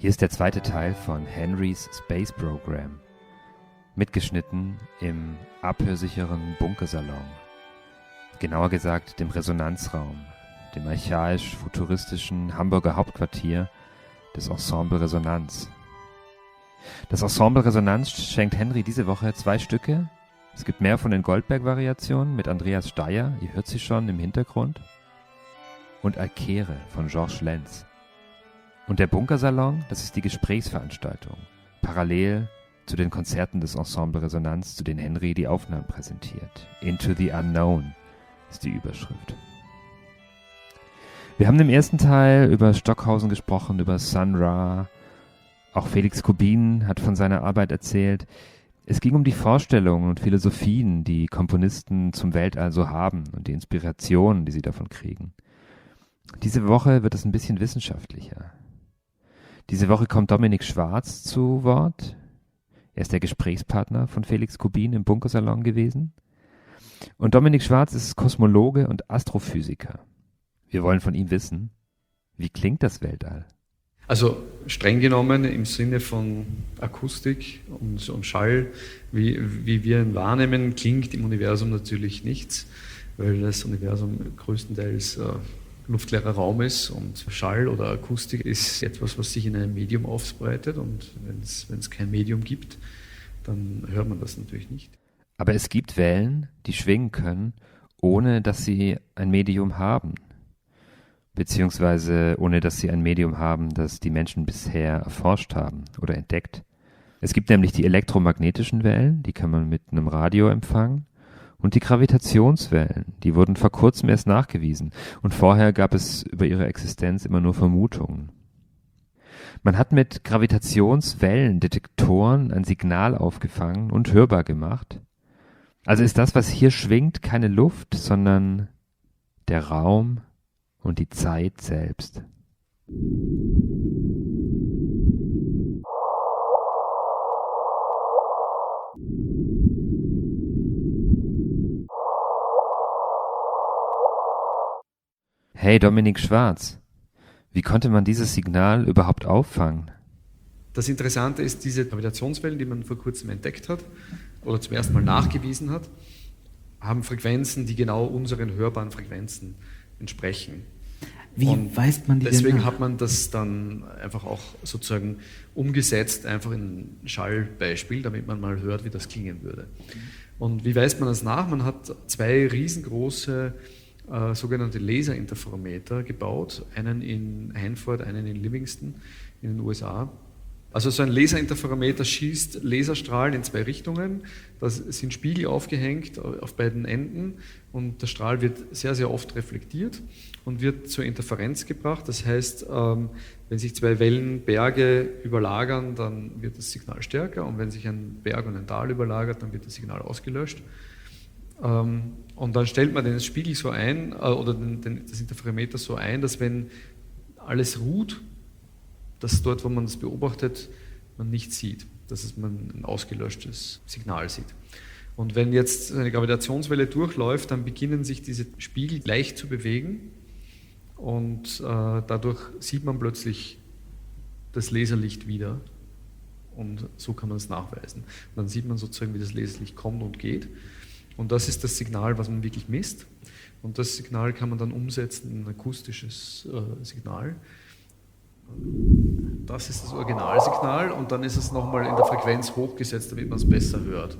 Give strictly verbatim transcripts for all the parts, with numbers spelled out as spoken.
Hier ist der zweite Teil von Henrys Space Program, mitgeschnitten im abhörsicheren Bunkersalon, genauer gesagt dem Resonanzraum, dem archaisch-futuristischen Hamburger Hauptquartier des Ensemble Resonanz. Das Ensemble Resonanz schenkt Henry diese Woche zwei Stücke. Es gibt mehr von den Goldberg-Variationen mit Andreas Steyer, ihr hört sie schon im Hintergrund, und Alkere von Georges Lenz. Und der Bunkersalon, das ist die Gesprächsveranstaltung, parallel zu den Konzerten des Ensemble Resonanz, zu denen Henry die Aufnahmen präsentiert. Into the Unknown ist die Überschrift. Wir haben im ersten Teil über Stockhausen gesprochen, über Sun Ra. Auch Felix Kubin hat von seiner Arbeit erzählt. Es ging um die Vorstellungen und Philosophien, die Komponisten zum Weltall so haben und die Inspirationen, die sie davon kriegen. Diese Woche wird es ein bisschen wissenschaftlicher. Diese Woche kommt Dominik Schwarz zu Wort. Er ist der Gesprächspartner von Felix Kubin im Bunkersalon gewesen. Und Dominik Schwarz ist Kosmologe und Astrophysiker. Wir wollen von ihm wissen, wie klingt das Weltall? Also streng genommen im Sinne von Akustik und, und Schall, wie, wie wir ihn wahrnehmen, klingt im Universum natürlich nichts, weil das Universum größtenteils äh, luftleerer Raum ist und Schall oder Akustik ist etwas, was sich in einem Medium ausbreitet und wenn es kein Medium gibt, dann hört man das natürlich nicht. Aber es gibt Wellen, die schwingen können, ohne dass sie ein Medium haben. Beziehungsweise ohne dass sie ein Medium haben, das die Menschen bisher erforscht haben oder entdeckt. Es gibt nämlich die elektromagnetischen Wellen, die kann man mit einem Radio empfangen, und die Gravitationswellen, die wurden vor kurzem erst nachgewiesen, und vorher gab es über ihre Existenz immer nur Vermutungen. Man hat mit Gravitationswellendetektoren ein Signal aufgefangen und hörbar gemacht. Also ist das, was hier schwingt, keine Luft, sondern der Raum und die Zeit selbst. Hey, Dominik Schwarz, wie konnte man dieses Signal überhaupt auffangen? Das Interessante ist, diese Gravitationswellen, die man vor kurzem entdeckt hat oder zum ersten Mal nachgewiesen hat, haben Frequenzen, die genau unseren hörbaren Frequenzen entsprechen. Wie und weist man die denn deswegen nach? hat man das dann einfach auch sozusagen umgesetzt, einfach in ein Schallbeispiel, damit man mal hört, wie das klingen würde. Und wie weist man das nach? Man hat zwei riesengroße äh, sogenannte Laserinterferometer gebaut, einen in Hanford, einen in Livingston in den U S A. Also so ein Laserinterferometer schießt Laserstrahlen in zwei Richtungen, da sind Spiegel aufgehängt auf beiden Enden und der Strahl wird sehr, sehr oft reflektiert und wird zur Interferenz gebracht. Das heißt, wenn sich zwei Wellenberge überlagern, dann wird das Signal stärker und wenn sich ein Berg und ein Tal überlagert, dann wird das Signal ausgelöscht. Und dann stellt man den Spiegel so ein, oder das Interferometer so ein, dass wenn alles ruht, dass dort, wo man das beobachtet, man nichts sieht, dass es man ein ausgelöschtes Signal sieht. Und wenn jetzt eine Gravitationswelle durchläuft, dann beginnen sich diese Spiegel leicht zu bewegen und äh, dadurch sieht man plötzlich das Laserlicht wieder und so kann man es nachweisen. Und dann sieht man sozusagen, wie das Laserlicht kommt und geht und das ist das Signal, was man wirklich misst und das Signal kann man dann umsetzen in ein akustisches äh, Signal. Das ist das Originalsignal und dann ist es nochmal in der Frequenz hochgesetzt, damit man es besser hört.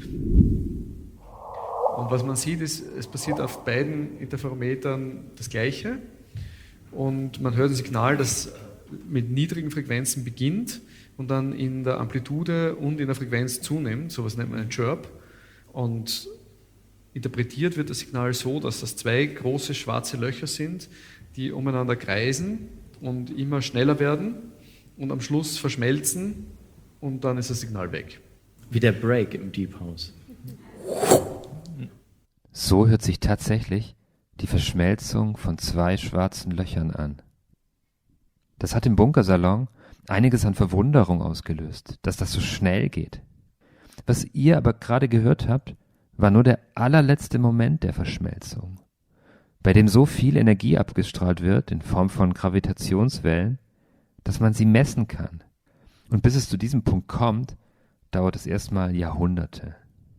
Und was man sieht, ist, es passiert auf beiden Interferometern das Gleiche und man hört ein Signal, das mit niedrigen Frequenzen beginnt und dann in der Amplitude und in der Frequenz zunimmt, sowas nennt man ein Chirp. Und interpretiert wird das Signal so, dass das zwei große schwarze Löcher sind, die umeinander kreisen und immer schneller werden und am Schluss verschmelzen und dann ist das Signal weg. Wie der Break im Deep House. So hört sich tatsächlich die Verschmelzung von zwei schwarzen Löchern an. Das hat im Bunkersalon einiges an Verwunderung ausgelöst, dass das so schnell geht. Was ihr aber gerade gehört habt, war nur der allerletzte Moment der Verschmelzung, bei dem so viel Energie abgestrahlt wird in Form von Gravitationswellen, dass man sie messen kann. Und bis es zu diesem Punkt kommt, dauert es erstmal Jahrhunderte.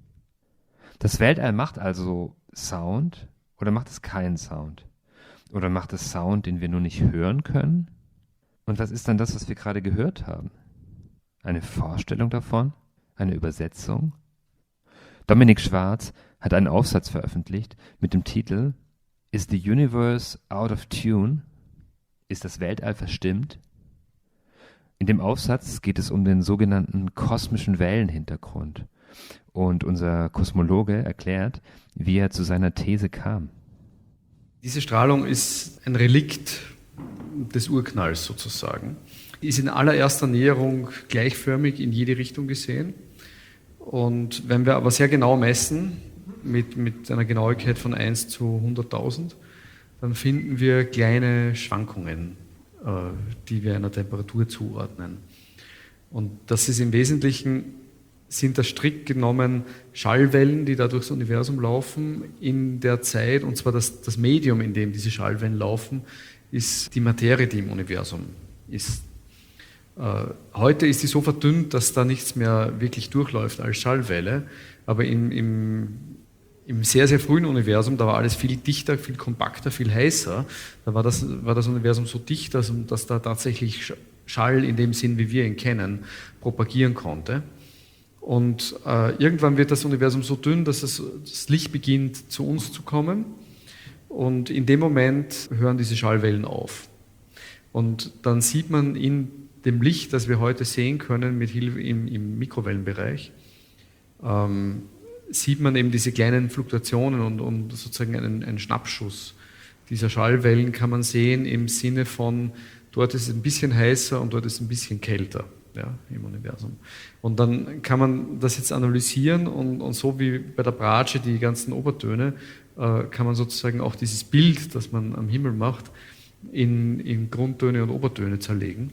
Das Weltall macht also Sound oder macht es keinen Sound? Oder macht es Sound, den wir nur nicht hören können? Und was ist dann das, was wir gerade gehört haben? Eine Vorstellung davon? Eine Übersetzung? Dominik Schwarz hat einen Aufsatz veröffentlicht mit dem Titel Is the Universe Out of Tune? Ist das Weltall verstimmt? In dem Aufsatz geht es um den sogenannten kosmischen Wellenhintergrund. Und unser Kosmologe erklärt, wie er zu seiner These kam. Diese Strahlung ist ein Relikt des Urknalls sozusagen. Ist in allererster Näherung gleichförmig in jede Richtung gesehen. Und wenn wir aber sehr genau messen, mit, mit einer Genauigkeit von eins zu hunderttausend, dann finden wir kleine Schwankungen, äh, die wir einer Temperatur zuordnen. Und das ist im Wesentlichen, sind das strikt genommen Schallwellen, die da durchs Universum laufen in der Zeit, und zwar das, das Medium, in dem diese Schallwellen laufen, ist die Materie, die im Universum ist. Äh, heute ist sie so verdünnt, dass da nichts mehr wirklich durchläuft als Schallwelle, aber im, im, im sehr, sehr frühen Universum, da war alles viel dichter, viel kompakter, viel heißer, da war das, war das Universum so dicht, dass, dass da tatsächlich Schall in dem Sinn, wie wir ihn kennen, propagieren konnte. Und äh, irgendwann wird das Universum so dünn, dass es, das Licht beginnt, zu uns zu kommen. Und in dem Moment hören diese Schallwellen auf. Und dann sieht man in dem Licht, das wir heute sehen können, mit Hilfe im, im Mikrowellenbereich, ähm, sieht man eben diese kleinen Fluktuationen und, und sozusagen einen, einen Schnappschuss dieser Schallwellen kann man sehen im Sinne von, dort ist es ein bisschen heißer und dort ist es ein bisschen kälter. Ja, im Universum. Und dann kann man das jetzt analysieren und, und so wie bei der Bratsche die ganzen Obertöne, äh, kann man sozusagen auch dieses Bild, das man am Himmel macht, in, in Grundtöne und Obertöne zerlegen.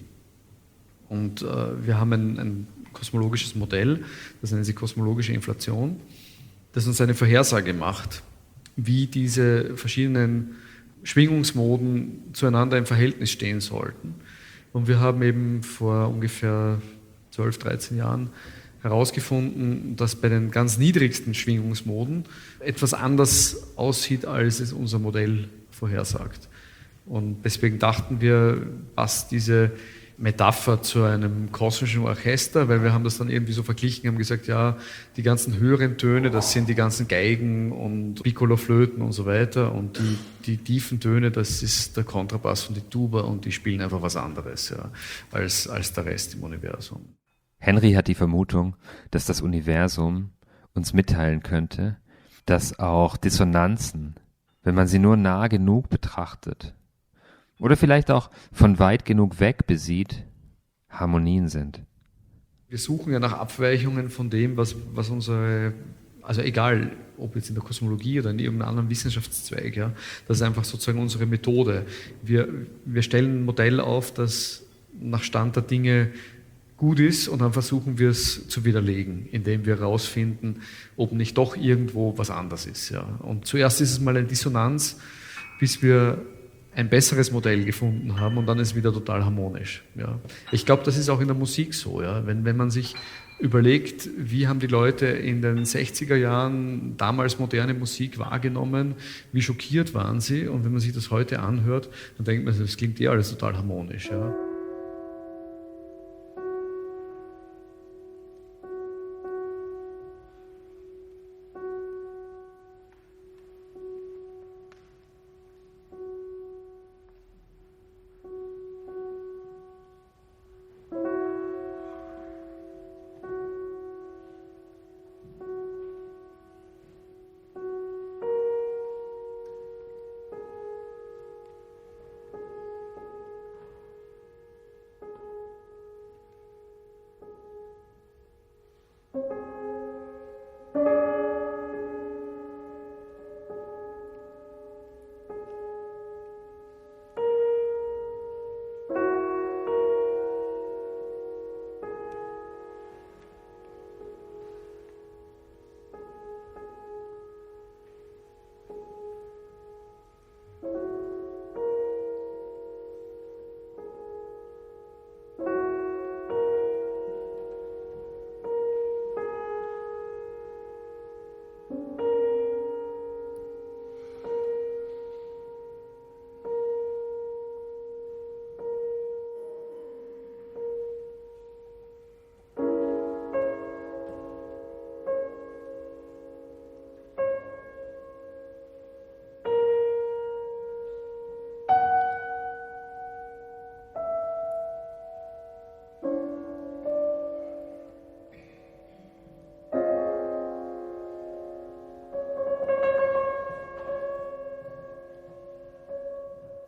Und äh, wir haben ein, ein kosmologisches Modell, das nennt sich kosmologische Inflation, das uns eine Vorhersage macht, wie diese verschiedenen Schwingungsmoden zueinander im Verhältnis stehen sollten. Und wir haben eben vor ungefähr zwölf, dreizehn Jahren herausgefunden, dass bei den ganz niedrigsten Schwingungsmoden etwas anders aussieht, als es unser Modell vorhersagt. Und deswegen dachten wir, passt diese Metapher zu einem kosmischen Orchester, weil wir haben das dann irgendwie so verglichen, haben gesagt, ja, die ganzen höheren Töne, das sind die ganzen Geigen und Piccolo-Flöten und so weiter, und die, die tiefen Töne, das ist der Kontrabass und die Tuba, und die spielen einfach was anderes, ja, als, als der Rest im Universum. Henry hat die Vermutung, dass das Universum uns mitteilen könnte, dass auch Dissonanzen, wenn man sie nur nah genug betrachtet, oder vielleicht auch von weit genug weg besieht, Harmonien sind. Wir suchen ja nach Abweichungen von dem, was, was unsere, also egal, ob jetzt in der Kosmologie oder in irgendeinem anderen Wissenschaftszweig, ja, das ist einfach sozusagen unsere Methode. Wir, wir stellen ein Modell auf, das nach Stand der Dinge gut ist, und dann versuchen wir es zu widerlegen, indem wir herausfinden, ob nicht doch irgendwo was anders ist. Ja. Und zuerst ist es mal eine Dissonanz, bis wir ein besseres Modell gefunden haben, und dann ist es wieder total harmonisch. Ja. Ich glaube, das ist auch in der Musik so. Ja. Wenn, wenn man sich überlegt, wie haben die Leute in den sechziger Jahren damals moderne Musik wahrgenommen, wie schockiert waren sie, und wenn man sich das heute anhört, dann denkt man, das klingt eh alles total harmonisch. Ja.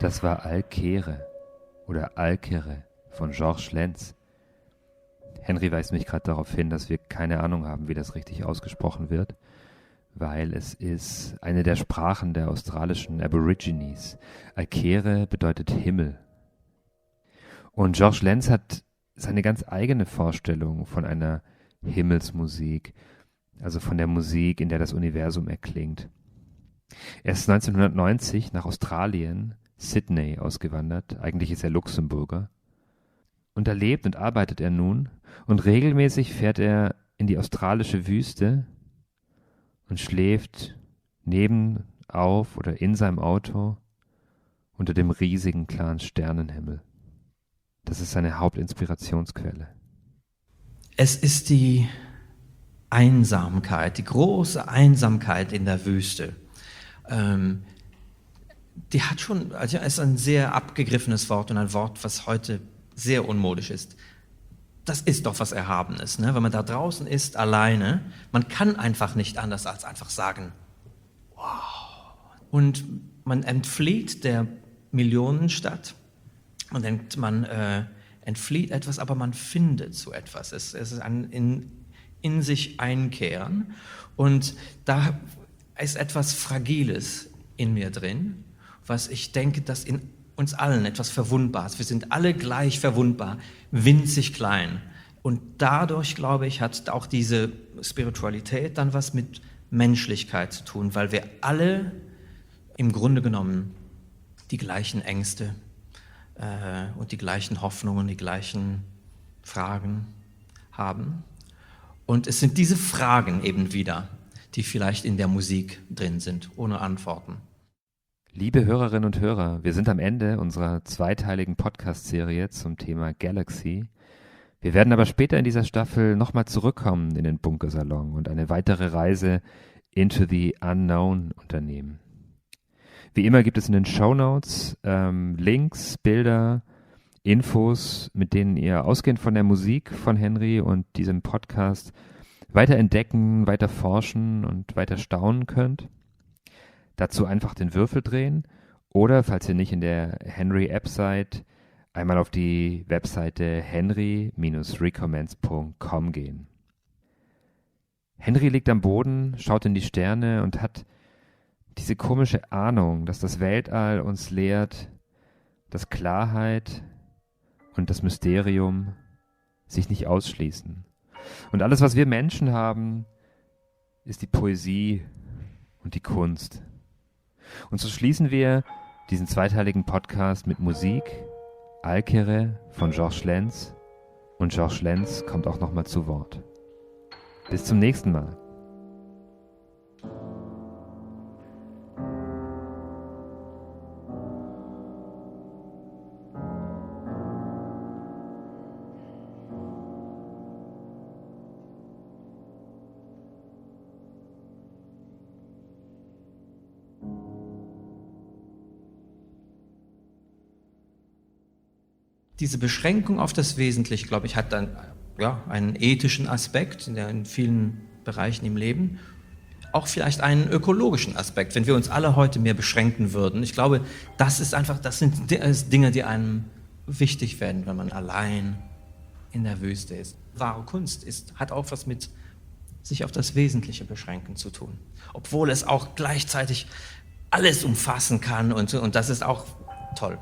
Das war Alkere oder Alkere von Georges Lenz. Henry weist mich gerade darauf hin, dass wir keine Ahnung haben, wie das richtig ausgesprochen wird, weil es ist eine der Sprachen der australischen Aborigines. Alkere bedeutet Himmel. Und Georges Lenz hat seine ganz eigene Vorstellung von einer Himmelsmusik, also von der Musik, in der das Universum erklingt. Er ist neunzehnhundertneunzig nach Australien, Sydney, ausgewandert. Eigentlich ist er Luxemburger. Und da lebt und arbeitet er nun. Und regelmäßig fährt er in die australische Wüste und schläft neben, auf oder in seinem Auto unter dem riesigen, klaren Sternenhimmel. Das ist seine Hauptinspirationsquelle. Es ist die Einsamkeit, die große Einsamkeit in der Wüste. Ähm, die hat schon, also es ist ein sehr abgegriffenes Wort und ein Wort, was heute sehr unmodisch ist. Das ist doch was Erhabenes, ne? Wenn man da draußen ist, alleine, man kann einfach nicht anders als einfach sagen, wow. Und man entflieht der Millionenstadt, man denkt, man äh, entflieht etwas, aber man findet so etwas. Es, es ist ein in, in sich einkehren und da ist etwas Fragiles in mir drin, was ich denke, dass in uns allen etwas Verwundbares. Wir sind alle gleich verwundbar, winzig klein. Und dadurch, glaube ich, hat auch diese Spiritualität dann was mit Menschlichkeit zu tun, weil wir alle im Grunde genommen die gleichen Ängste äh, und die gleichen Hoffnungen, die gleichen Fragen haben. Und es sind diese Fragen eben wieder, die vielleicht in der Musik drin sind, ohne Antworten. Liebe Hörerinnen und Hörer, wir sind am Ende unserer zweiteiligen Podcast-Serie zum Thema Galaxy. Wir werden aber später in dieser Staffel nochmal zurückkommen in den Bunkersalon und eine weitere Reise into the unknown unternehmen. Wie immer gibt es in den Shownotes ähm, Links, Bilder, Infos, mit denen ihr ausgehend von der Musik von Henry und diesem Podcast weiter entdecken, weiter forschen und weiter staunen könnt. Dazu einfach den Würfel drehen oder, falls ihr nicht in der Henry-App seid, einmal auf die Webseite henry dash recommence punkt com gehen. Henry liegt am Boden, schaut in die Sterne und hat diese komische Ahnung, dass das Weltall uns lehrt, dass Klarheit und das Mysterium sich nicht ausschließen. Und alles, was wir Menschen haben, ist die Poesie und die Kunst. Und so schließen wir diesen zweiteiligen Podcast mit Musik, Alkere von Georges Lenz, und Georges Lenz kommt auch nochmal zu Wort. Bis zum nächsten Mal. Diese Beschränkung auf das Wesentliche, glaube ich, hat dann ja, einen ethischen Aspekt in, der, in vielen Bereichen im Leben, auch vielleicht einen ökologischen Aspekt, wenn wir uns alle heute mehr beschränken würden. Ich glaube, das ist einfach, das sind Dinge, die einem wichtig werden, wenn man allein in der Wüste ist. Wahre Kunst ist, hat auch was mit sich auf das Wesentliche beschränken zu tun, obwohl es auch gleichzeitig alles umfassen kann und, und das ist auch toll.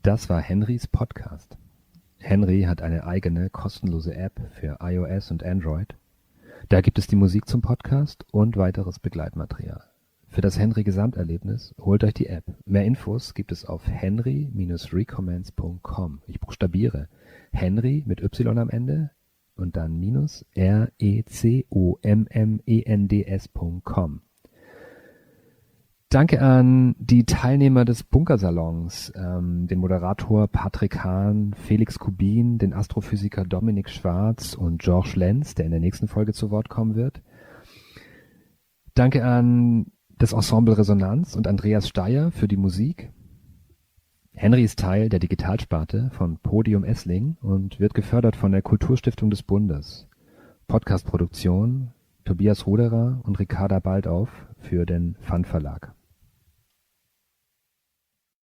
Das war Henrys Podcast. Henry hat eine eigene kostenlose App für iOS und Android. Da gibt es die Musik zum Podcast und weiteres Begleitmaterial. Für das Henry Gesamterlebnis holt euch die App. Mehr Infos gibt es auf henry Bindestrich recommends Punkt com. Ich buchstabiere Henry mit Y am Ende und dann minus R E C O M M E N D S Punkt com. Danke an die Teilnehmer des Bunkersalons, ähm, den Moderator Patrick Hahn, Felix Kubin, den Astrophysiker Dominik Schwarz und George Lenz, der in der nächsten Folge zu Wort kommen wird. Danke an das Ensemble Resonanz und Andreas Steyer für die Musik. Henry ist Teil der Digitalsparte von Podium Essling und wird gefördert von der Kulturstiftung des Bundes. Podcastproduktion Tobias Ruderer und Ricarda Baldauf für den Fun Verlag.